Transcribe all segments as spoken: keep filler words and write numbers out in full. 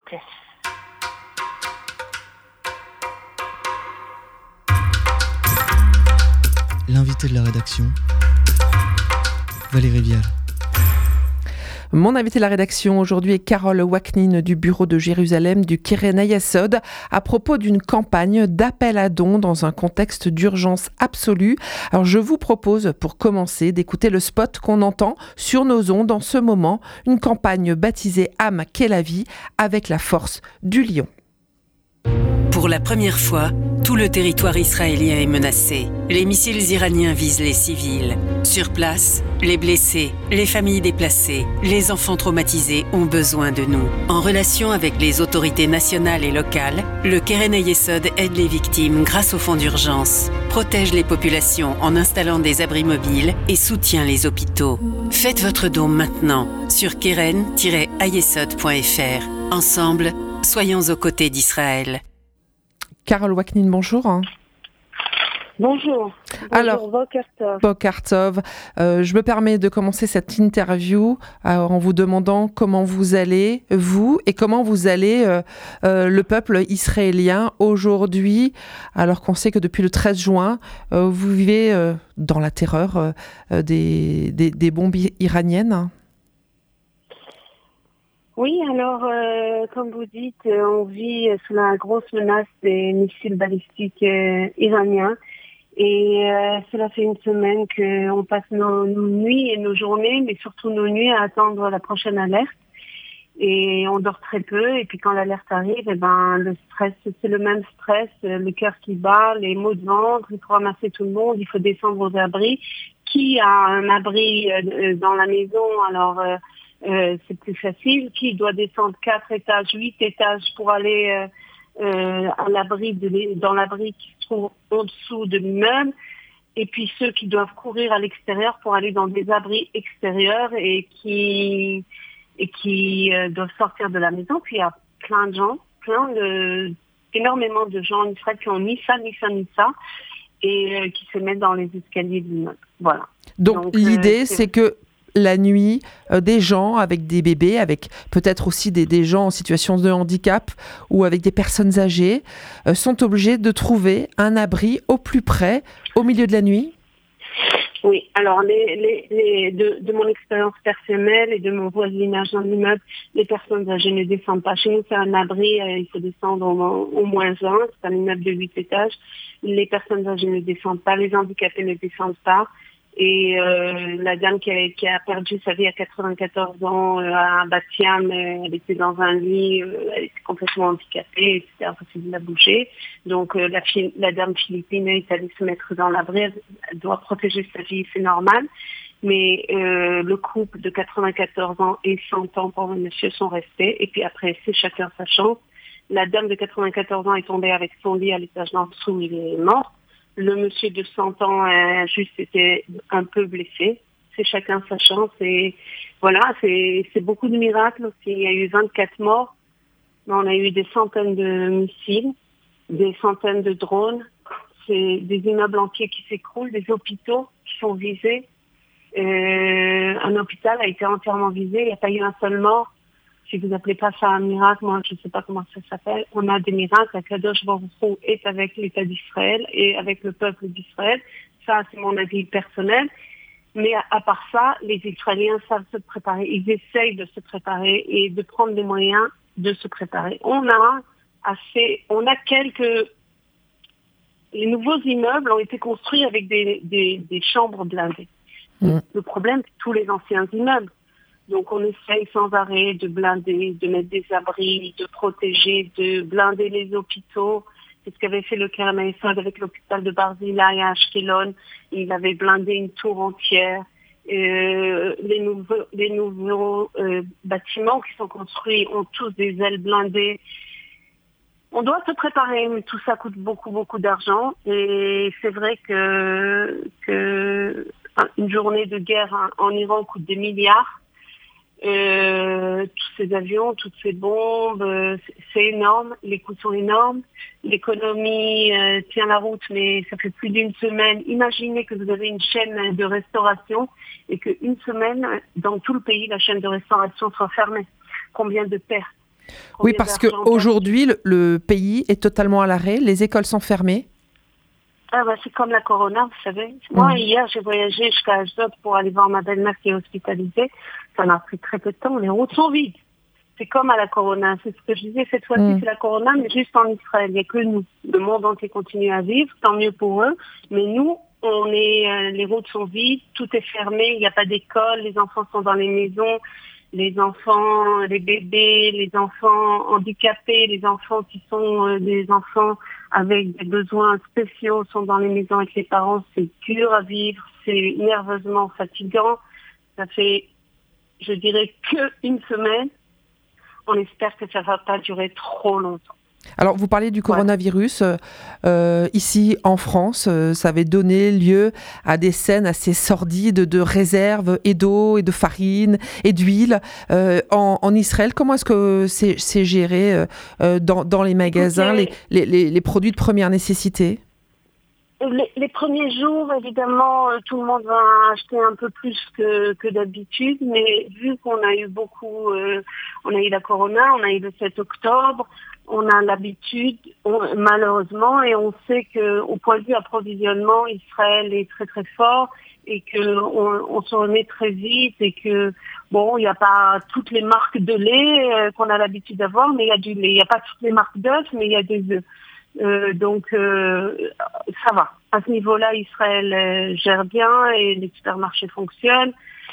Okay. L'invité de la rédaction, Valérie Vial. Mon invité de la rédaction aujourd'hui est Carole Waknin du bureau de Jérusalem du Keren Hayesod à propos d'une campagne d'appel à dons dans un contexte d'urgence absolue. Alors je vous propose pour commencer d'écouter le spot qu'on entend sur nos ondes en ce moment, une campagne baptisée Am Kelavi avec la force du lion. Pour la première fois, tout le territoire israélien est menacé. Les missiles iraniens visent les civils. Sur place, les blessés, les familles déplacées, les enfants traumatisés ont besoin de nous. En relation avec les autorités nationales et locales, le Keren Hayesod aide les victimes grâce au fonds d'urgence, protège les populations en installant des abris mobiles et soutient les hôpitaux. Faites votre don maintenant sur keren tiret hayesod point f r. Ensemble, soyons aux côtés d'Israël. Carole Waknin, bonjour. Bonjour. Alors, Boker Tov. Boker Tov. Euh, je me permets de commencer cette interview euh, en vous demandant comment vous allez, vous, et comment vous allez euh, euh, le peuple israélien aujourd'hui, alors qu'on sait que depuis le treize juin, euh, vous vivez euh, dans la terreur euh, des, des, des bombes iraniennes. Oui, alors, euh, comme vous dites, on vit sous la grosse menace des missiles balistiques euh, iraniens. Et euh, cela fait une semaine qu'on passe nos, nos nuits et nos journées, mais surtout nos nuits à attendre la prochaine alerte. Et on dort très peu. Et puis quand l'alerte arrive, eh ben le stress, c'est le même stress, le cœur qui bat, les maux de ventre. Il faut ramasser tout le monde, il faut descendre aux abris. Qui a un abri euh, dans la maison? Alors euh, euh, c'est plus facile. Qui doit descendre quatre étages, huit étages pour aller euh, euh, à l'abri de, dans l'abri qui se trouve en dessous de l'immeuble? Et puis ceux qui doivent courir à l'extérieur pour aller dans des abris extérieurs et qui et qui euh, doivent sortir de la maison. Puis il y a plein de gens, plein de, énormément de gens en Israël qui ont ni ça, ni ça, ni ça, et euh, qui se mettent dans les escaliers de l'immeuble. Voilà. Donc, Donc l'idée, euh, c'est... c'est que la nuit, euh, des gens avec des bébés, avec peut-être aussi des, des gens en situation de handicap ou avec des personnes âgées, euh, sont obligés de trouver un abri au plus près, au milieu de la nuit. Oui, alors les, les, les, de, de mon expérience personnelle et de mon voisinage dans l'immeuble, les personnes âgées ne descendent pas. Chez nous, c'est un abri, euh, il faut descendre au, au moins un, c'est un immeuble de huit étages. Les personnes âgées ne descendent pas, les handicapés ne descendent pas. Et euh, la dame qui a, qui a perdu sa vie à quatre-vingt-quatorze ans euh, à Bat-Yam, euh, elle était dans un lit, euh, elle était complètement handicapée, c'était impossible de la bouger. Donc euh, la, fi- la dame philippine est allée se mettre dans l'abri, elle, elle doit protéger sa vie, c'est normal. Mais euh, le couple de quatre-vingt-quatorze ans et cent ans pour le monsieur sont restés. Et puis après, c'est chacun sa chance. La dame de quatre-vingt-quatorze ans est tombée avec son lit à l'étage d'en dessous, il est mort. Le monsieur de cent ans a juste été un peu blessé. C'est chacun sa chance. Et voilà, c'est, c'est beaucoup de miracles aussi. Il y a eu vingt-quatre morts. On a eu des centaines de missiles, des centaines de drones. C'est des immeubles entiers qui s'écroulent, des hôpitaux qui sont visés. Euh, un hôpital a été entièrement visé. Il n'y a pas eu un seul mort. Si vous appelez pas ça un miracle, moi je ne sais pas comment ça s'appelle. On a des miracles. Kadosh Baruch Hu est avec l'État d'Israël et avec le peuple d'Israël. Ça, c'est mon avis personnel. Mais à, à part ça, les Israéliens savent se préparer. Ils essayent de se préparer et de prendre les moyens de se préparer. On a assez, on a quelques. Les nouveaux immeubles ont été construits avec des, des, des chambres blindées. Mmh. Le problème, c'est tous les anciens immeubles. Donc on essaye sans arrêt de blinder, de mettre des abris, de protéger, de blinder les hôpitaux. C'est ce qu'avait fait le Keren Hayesod avec l'hôpital de Barzilai à Ashkelon. Il avait blindé une tour entière. Euh, les nouveaux, les nouveaux euh, bâtiments qui sont construits ont tous des ailes blindées. On doit se préparer, mais tout ça coûte beaucoup, beaucoup d'argent. Et c'est vrai que, que une journée de guerre en Iran coûte des milliards. Euh, tous ces avions, toutes ces bombes, euh, c'est énorme, les coûts sont énormes, l'économie euh, tient la route, mais ça fait plus d'une semaine. Imaginez que vous avez une chaîne de restauration et qu'une semaine, dans tout le pays, la chaîne de restauration soit fermée. Combien de pertes? Oui, parce qu'aujourd'hui, le, le pays est totalement à l'arrêt, les écoles sont fermées. Ah bah, c'est comme la corona, vous savez. Moi, mmh. hier, j'ai voyagé jusqu'à Ashdod pour aller voir ma belle-mère qui est hospitalisée. Ça m'a pris très peu de temps, les routes sont vides. C'est comme à la corona. C'est ce que je disais, cette fois-ci, mmh. c'est la corona, mais juste en Israël. Il n'y a que nous. Le monde entier continue à vivre, tant mieux pour eux. Mais nous, on est, euh, les routes sont vides, tout est fermé, il n'y a pas d'école, les enfants sont dans les maisons, les enfants, les bébés, les enfants handicapés, les enfants qui sont euh, des enfants avec des besoins spéciaux sont dans les maisons avec les parents. C'est dur à vivre, c'est nerveusement fatigant. Ça fait, je dirais, qu'une semaine. On espère que ça ne va pas durer trop longtemps. Alors, vous parlez du coronavirus. Euh, ici, en France, euh, ça avait donné lieu à des scènes assez sordides de réserves et d'eau et de farine et d'huile. Euh, en, en Israël, comment est-ce que c'est, c'est géré euh, dans, dans les magasins, okay. les, les, les produits de première nécessité ? Les, les premiers jours, évidemment, euh, tout le monde va acheter un peu plus que, que d'habitude, mais vu qu'on a eu beaucoup, euh, on a eu la corona, on a eu le sept octobre, on a l'habitude, on, malheureusement, et on sait que au point de vue approvisionnement, Israël est très très fort et que on, on se remet très vite et que bon, il n'y a pas toutes les marques de lait euh, qu'on a l'habitude d'avoir, mais il y a du lait. Il n'y a pas toutes les marques d'œufs, mais il y a des œufs. Euh, donc euh, ça va. À ce niveau-là, Israël euh, gère bien et les supermarchés fonctionnent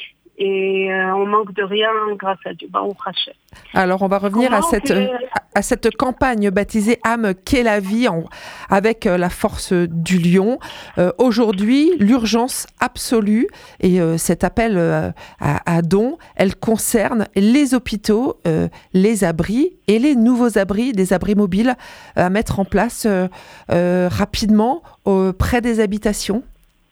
et euh, on manque de rien grâce à Dieu. Bah, on rachète. Alors on va revenir à cette, que... à cette campagne baptisée Am Kelavi en, avec la force du lion. Euh, aujourd'hui, l'urgence absolue et euh, cet appel euh, à, à dons, elle concerne les hôpitaux, euh, les abris et les nouveaux abris, des abris mobiles à mettre en place euh, euh, rapidement euh, près des habitations.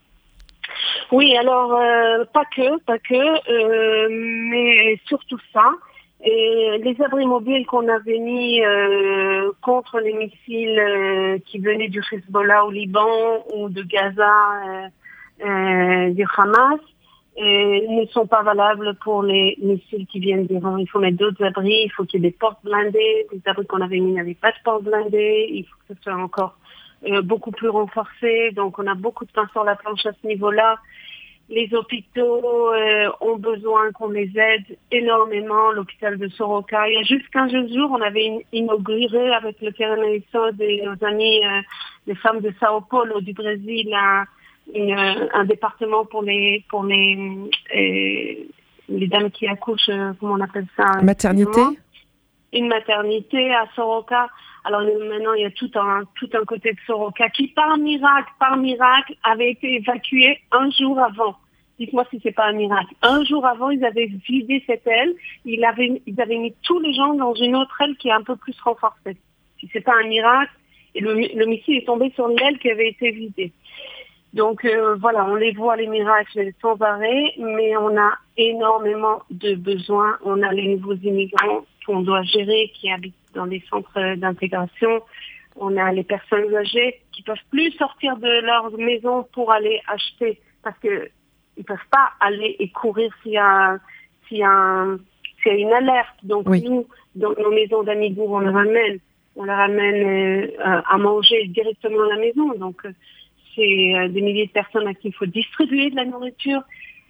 Oui, alors euh, pas que, pas que, euh, mais surtout ça. Et les abris mobiles qu'on avait mis euh, contre les missiles euh, qui venaient du Hezbollah au Liban ou de Gaza euh, euh, du Hamas euh, ne sont pas valables pour les missiles qui viennent d'Iran. Il faut mettre d'autres abris, il faut qu'il y ait des portes blindées. Les abris qu'on avait mis n'avaient pas de portes blindées. Il faut que ce soit encore euh, beaucoup plus renforcé. Donc on a beaucoup de pain sur la planche à ce niveau-là. Les hôpitaux euh, ont besoin qu'on les aide énormément. L'hôpital de Soroka, il y a juste quinze jours, on avait inauguré avec le Keren Hayesod et nos amis, euh, les femmes de Sao Paulo du Brésil, un, une, un département pour les pour les euh, les dames qui accouchent, comment on appelle ça ? Maternité. Une maternité à Soroka. Alors maintenant, il y a tout un tout un côté de Soroka qui, par miracle, par miracle, avait été évacué un jour avant. Dites-moi si c'est pas un miracle. Un jour avant, ils avaient vidé cette aile. Ils avaient ils avaient mis tous les gens dans une autre aile qui est un peu plus renforcée. Si c'est pas un miracle, et le, le missile est tombé sur l'aile qui avait été vidée. Donc euh, voilà, on les voit les miracles sans arrêt, mais on a énormément de besoins. On a les nouveaux immigrants qu'on doit gérer, qui habitent dans des centres d'intégration. On a les personnes âgées qui peuvent plus sortir de leur maison pour aller acheter parce que ils peuvent pas aller et courir s'il y a, s'il y a, un, s'il y a une alerte. Donc oui. Nous, dans nos maisons d'Amigour, on les ramène, on les ramène euh, à manger directement à la maison. Donc euh, c'est euh, des milliers de personnes à qui il faut distribuer de la nourriture.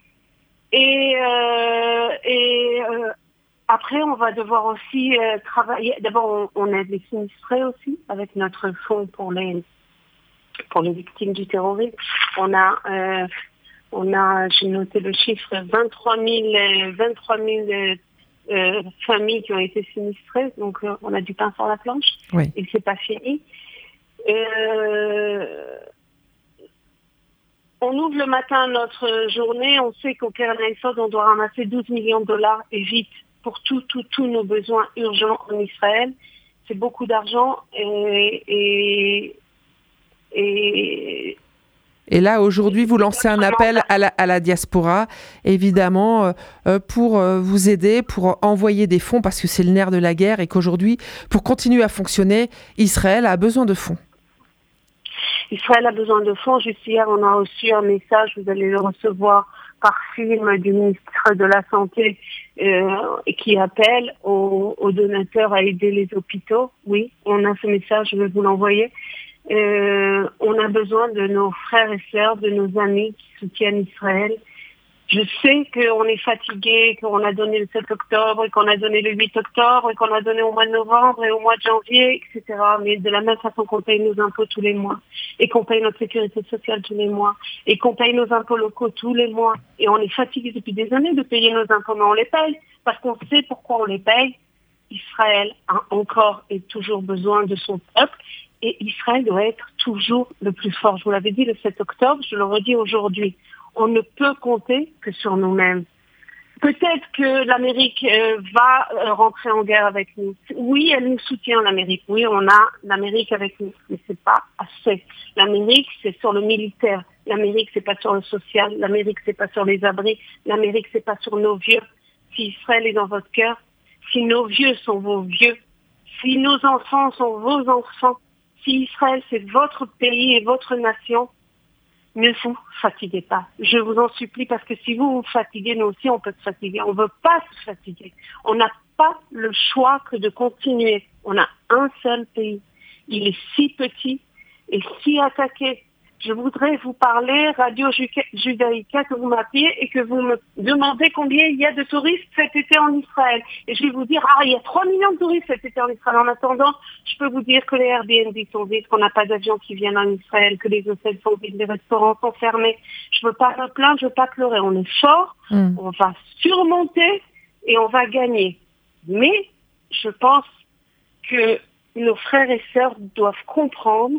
Et, euh, et euh, après, on va devoir aussi euh, travailler. D'abord, on, on aide les sinistrés aussi avec notre fonds pour les pour les victimes du terrorisme. On a, euh, on a, j'ai noté le chiffre, vingt-trois mille euh, familles qui ont été sinistrées. Donc, euh, on a du pain sur la planche. Oui. Et c'est pas fini. Euh, On ouvre le matin notre journée, on sait qu'au Keren Hayesod, on doit ramasser douze millions de dollars et vite pour tous tout, tout nos besoins urgents en Israël. C'est beaucoup d'argent et... et, et Et là, aujourd'hui, vous lancez un appel à la, à la diaspora, évidemment, euh, pour euh, vous aider, pour envoyer des fonds, parce que c'est le nerf de la guerre et qu'aujourd'hui, pour continuer à fonctionner, Israël a besoin de fonds. Israël a besoin de fonds. Juste hier, on a reçu un message, vous allez le recevoir par film du ministre de la Santé euh, qui appelle aux, aux donateurs à aider les hôpitaux. Oui, on a ce message, je vais vous l'envoyer. Euh, on a besoin de nos frères et sœurs, de nos amis qui soutiennent Israël. Je sais qu'on est fatigué, qu'on a donné le sept octobre, et qu'on a donné le huit octobre, et qu'on a donné au mois de novembre et au mois de janvier, et cetera. Mais de la même façon qu'on paye nos impôts tous les mois, et qu'on paye notre sécurité sociale tous les mois, et qu'on paye nos impôts locaux tous les mois. Et on est fatigué depuis des années de payer nos impôts, mais on les paye, parce qu'on sait pourquoi on les paye. Israël a encore et toujours besoin de son peuple, et Israël doit être toujours le plus fort. Je vous l'avais dit le sept octobre, je le redis aujourd'hui. On ne peut compter que sur nous-mêmes. Peut-être que l'Amérique euh, va euh, rentrer en guerre avec nous. Oui, elle nous soutient, l'Amérique. Oui, on a l'Amérique avec nous, mais c'est pas assez. L'Amérique, c'est sur le militaire. L'Amérique, c'est pas sur le social. L'Amérique, c'est pas sur les abris. L'Amérique, c'est pas sur nos vieux. Si Israël est dans votre cœur, si nos vieux sont vos vieux, si nos enfants sont vos enfants, si Israël, c'est votre pays et votre nation, ne vous fatiguez pas. Je vous en supplie, parce que si vous vous fatiguez, nous aussi on peut se fatiguer. On ne veut pas se fatiguer. On n'a pas le choix que de continuer. On a un seul pays. Il est si petit et si attaqué. Je voudrais vous parler, Radio Judaïka, que vous m'appuyez et que vous me demandez combien il y a de touristes cet été en Israël. Et je vais vous dire, ah, il y a trois millions de touristes cet été en Israël. En attendant, je peux vous dire que les Airbnb sont vides, qu'on n'a pas d'avions qui viennent en Israël, que les hôtels sont vides, les restaurants sont fermés. Je ne veux pas me plaindre, je ne veux pas pleurer. On est fort, mmh. on va surmonter et on va gagner. Mais je pense que nos frères et sœurs doivent comprendre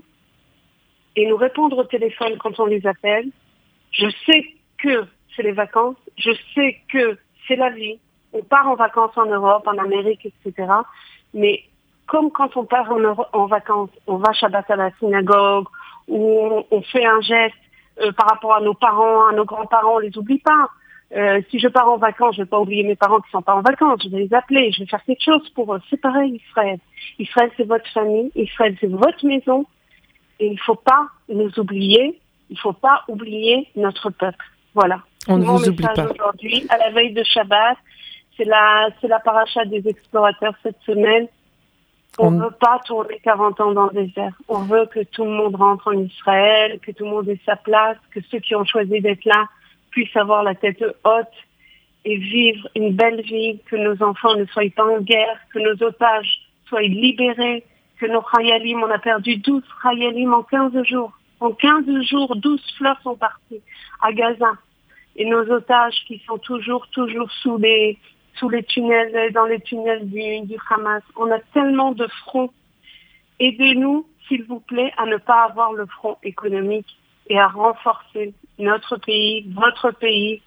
et nous répondre au téléphone quand on les appelle. Je sais que c'est les vacances, je sais que c'est la vie. On part en vacances en Europe, en Amérique, et cetera. Mais comme quand on part en, Euro- en vacances, on va Shabbat à la synagogue, ou on, on fait un geste euh, par rapport à nos parents, à nos grands-parents, on les oublie pas. Euh, si je pars en vacances, je vais pas oublier mes parents qui sont pas en vacances, je vais les appeler, je vais faire quelque chose pour eux. C'est pareil, Israël. Israël, c'est votre famille, Israël, c'est votre maison. Et il ne faut pas nous oublier, il ne faut pas oublier notre peuple. Voilà. On ne Mon vous oublie pas. Aujourd'hui, à la veille de Shabbat, c'est la, c'est la paracha des explorateurs cette semaine. On ne On... veut pas tourner quarante ans dans le désert. On veut que tout le monde rentre en Israël, que tout le monde ait sa place, que ceux qui ont choisi d'être là puissent avoir la tête haute et vivre une belle vie, que nos enfants ne soient pas en guerre, que nos otages soient libérés, que nos Chayalim, on a perdu douze Chayalim en quinze jours. En quinze jours, douze fleurs sont parties à Gaza. Et nos otages qui sont toujours, toujours sous les, sous les tunnels, dans les tunnels du, du Hamas. On a tellement de fronts. Aidez-nous, s'il vous plaît, à ne pas avoir le front économique et à renforcer notre pays, votre pays,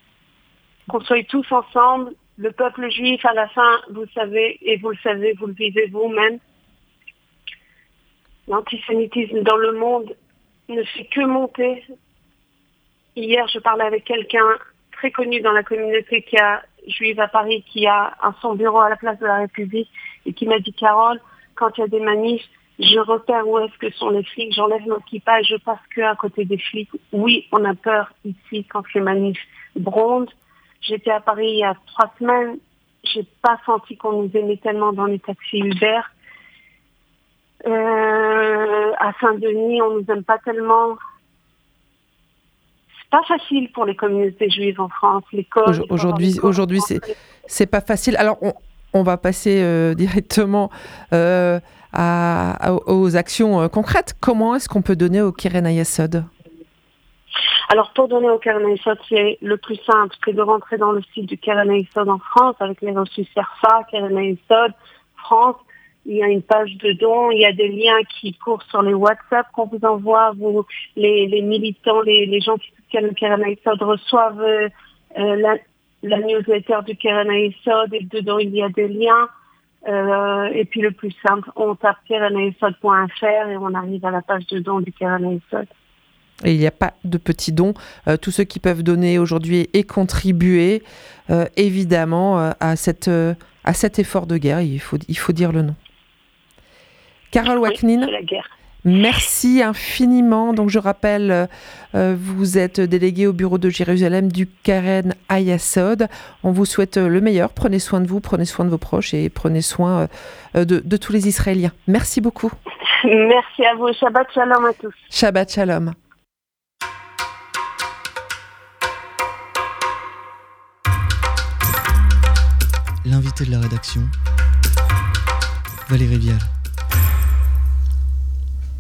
qu'on soit tous ensemble. Le peuple juif, à la fin, vous savez, et vous le savez, vous le vivez vous-même, l'antisémitisme dans le monde ne fait que monter. Hier, je parlais avec quelqu'un très connu dans la communauté qui a, juive à Paris, qui a un, son bureau à la place de la République, et qui m'a dit, Carole, quand il y a des manifs, je repère où est-ce que sont les flics, j'enlève mon kippa et je passe que à côté des flics. Oui, on a peur ici quand les manifs brondent. J'étais à Paris il y a trois semaines, j'ai pas senti qu'on nous aimait tellement dans les taxis Uber. Euh, à Saint-Denis, on nous aime pas tellement. C'est pas facile pour les communautés juives en France. L'école. Aujourd'hui, aujourd'hui, c'est c'est pas facile. Alors, on, on va passer euh, directement euh, à, à, aux actions euh, concrètes. Comment est-ce qu'on peut donner au Keren Hayesod ? Alors, pour donner au Keren Hayesod, c'est le plus simple, c'est de rentrer dans le site du Keren Hayesod en France avec les reçus CERFA, Keren Hayesod, France. Il y a une page de dons, il y a des liens qui courent sur les WhatsApp qu'on vous envoie. Vous, les, les militants, les, les gens qui soutiennent le Keren Hayesod reçoivent euh, la, la newsletter du Keren Hayesod et dedans il y a des liens. Euh, et puis le plus simple, on tape keren hayesod point f r et on arrive à la page de dons du Keren Hayesod. Et il n'y a pas de petits dons. Euh, tous ceux qui peuvent donner aujourd'hui et contribuer, euh, évidemment, euh, à, cette, euh, à cet effort de guerre, il faut, il faut dire le nom. Carole Waknin, oui, Merci infiniment. Donc je rappelle, euh, vous êtes délégué au bureau de Jérusalem du Keren Hayasod. On vous souhaite le meilleur. Prenez soin de vous, prenez soin de vos proches et prenez soin euh, de, de tous les Israéliens. Merci beaucoup. Merci à vous. Shabbat shalom à tous. Shabbat shalom. L'invité de la rédaction, Valérie Vial.